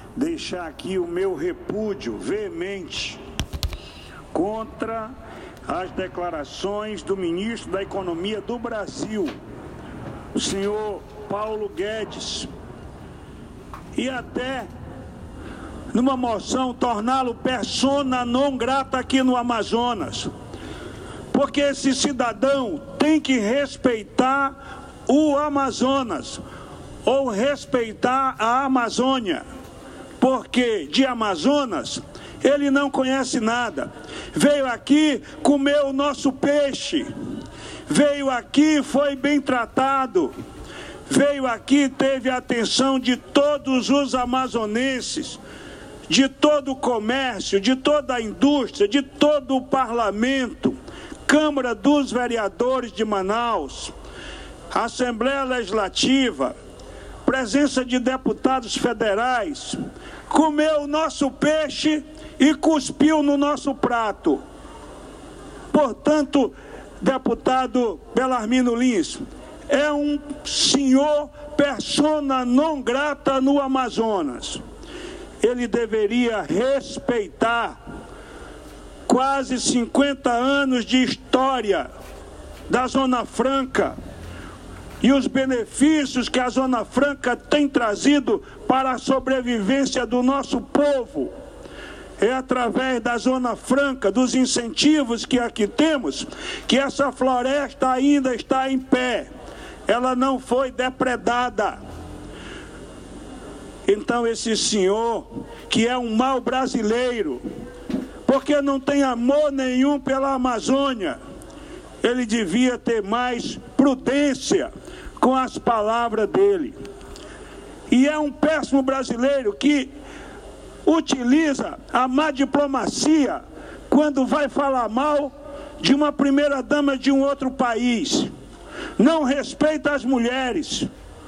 deixar aqui o meu repúdio veemente contra as declarações do ministro da Economia do Brasil, o senhor Paulo Guedes, e até numa moção torná-lo persona non grata aqui no Amazonas, porque esse cidadão tem que respeitar o Amazonas ou respeitar a Amazônia, porque de Amazonas ele não conhece nada. Veio aqui, comeu o nosso peixe, veio aqui, foi bem tratado, veio aqui, teve a atenção de todos os amazonenses, de todo o comércio, de toda a indústria, de todo o parlamento, Câmara dos Vereadores de Manaus, Assembleia Legislativa, presença de deputados federais, comeu o nosso peixe e cuspiu no nosso prato. Portanto, deputado Belarmino Lins, é um senhor persona non grata no Amazonas. Ele deveria respeitar quase 50 anos de história da Zona Franca e os benefícios que a Zona Franca tem trazido para a sobrevivência do nosso povo. É através da Zona Franca, dos incentivos que aqui temos, que essa floresta ainda está em pé. Ela não foi depredada. Então esse senhor, que é um mau brasileiro, porque não tem amor nenhum pela Amazônia, ele devia ter mais prudência com as palavras dele. E é um péssimo brasileiro que utiliza a má diplomacia quando vai falar mal de uma primeira-dama de um outro país. Não respeita as mulheres.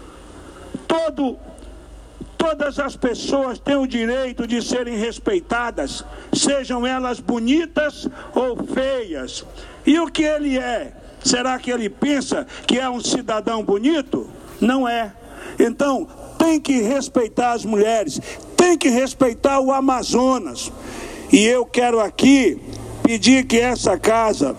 Todas as pessoas têm o direito de serem respeitadas, sejam elas bonitas ou feias. E o que ele é? Será que ele pensa que é um cidadão bonito? Não é. Então, tem que respeitar as mulheres, tem que respeitar o Amazonas. E eu quero aqui pedir que essa casa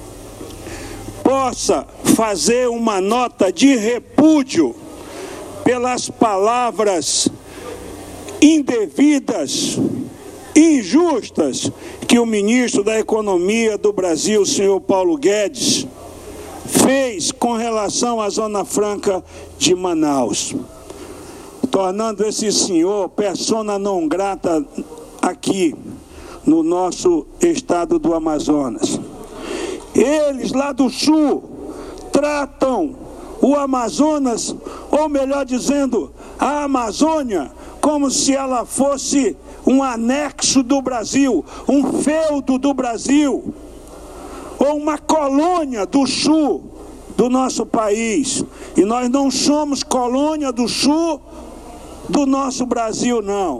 possa fazer uma nota de repúdio pelas palavras indevidas, injustas, que o ministro da Economia do Brasil, o senhor Paulo Guedes, fez com relação à Zona Franca de Manaus, tornando esse senhor persona non grata aqui no nosso estado do Amazonas. Eles lá do sul tratam o Amazonas, ou melhor dizendo, a Amazônia, como se ela fosse um anexo do Brasil, um feudo do Brasil, ou uma colônia do sul do nosso país. E nós não somos colônia do sul do nosso Brasil, não.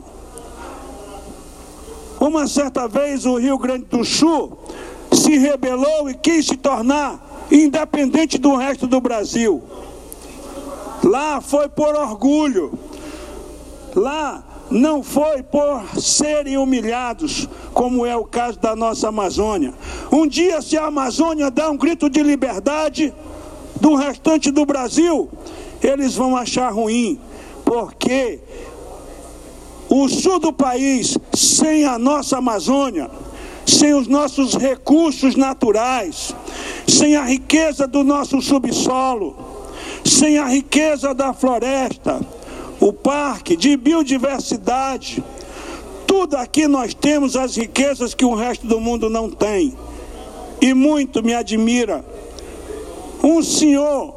Uma certa vez o Rio Grande do Sul se rebelou e quis se tornar independente do resto do Brasil. Lá foi por orgulho. Lá não foi por serem humilhados, como é o caso da nossa Amazônia. Um dia, se a Amazônia dá um grito de liberdade do restante do Brasil, eles vão achar ruim, porque o sul do país, sem a nossa Amazônia, sem os nossos recursos naturais, sem a riqueza do nosso subsolo, sem a riqueza da floresta, o parque de biodiversidade, tudo aqui nós temos as riquezas que o resto do mundo não tem. E muito me admira um senhor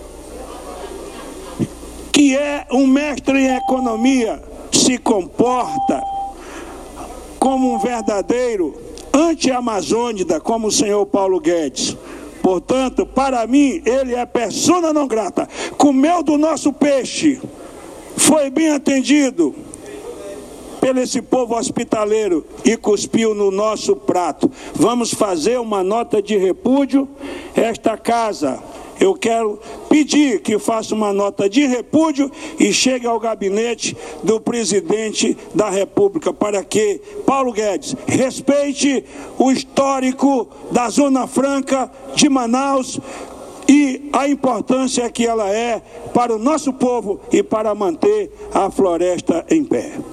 que é um mestre em economia, se comporta como um verdadeiro anti-amazônida, como o senhor Paulo Guedes. Portanto, para mim, ele é persona non grata. Comeu do nosso peixe, foi bem atendido pelo esse povo hospitaleiro e cuspiu no nosso prato. Vamos fazer uma nota de repúdio. Esta casa eu quero pedir que faça uma nota de repúdio e chegue ao gabinete do presidente da República para que Paulo Guedes respeite o histórico da Zona Franca de Manaus e a importância que ela é para o nosso povo e para manter a floresta em pé.